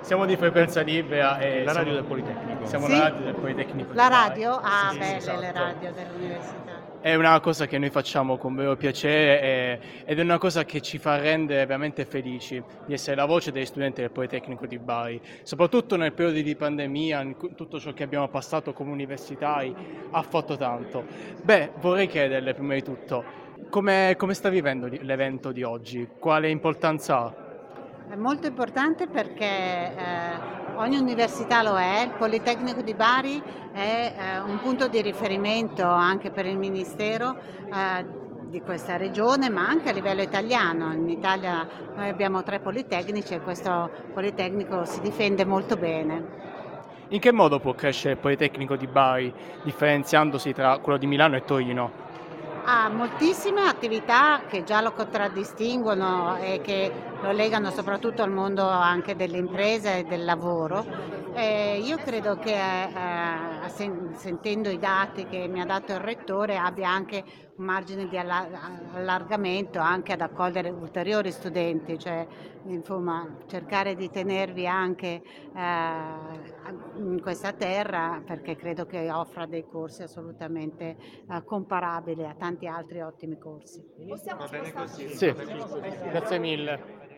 Siamo di Frequenza Libera e La radio del Politecnico. siamo Sì? la radio del Politecnico di La Bari. radio? Ah, Sì, belle esatto. le radio dell'università. È una cosa che noi facciamo con vero piacere ed è una cosa che ci fa rendere veramente felici di essere la voce degli studenti del Politecnico di Bari, soprattutto nel periodo di pandemia, tutto ciò che abbiamo passato come universitari ha fatto tanto. Beh, vorrei chiederle prima di tutto, come sta vivendo l'evento di oggi? Quale importanza ha? È molto importante perché ogni università lo è, il Politecnico di Bari è un punto di riferimento anche per il Ministero di questa regione, ma anche a livello italiano. In Italia noi abbiamo 3 Politecnici e questo Politecnico si difende molto bene. In che modo può crescere il Politecnico di Bari, differenziandosi tra quello di Milano e Torino? Ha moltissime attività che già lo contraddistinguono e che lo legano soprattutto al mondo anche delle imprese e del lavoro. Io credo che sentendo i dati che mi ha dato il Rettore abbia anche un margine di allargamento anche ad accogliere ulteriori studenti, cioè insomma cercare di tenervi anche in questa terra perché credo che offra dei corsi assolutamente comparabili a tanti altri ottimi corsi. Va bene così. Sì, grazie mille.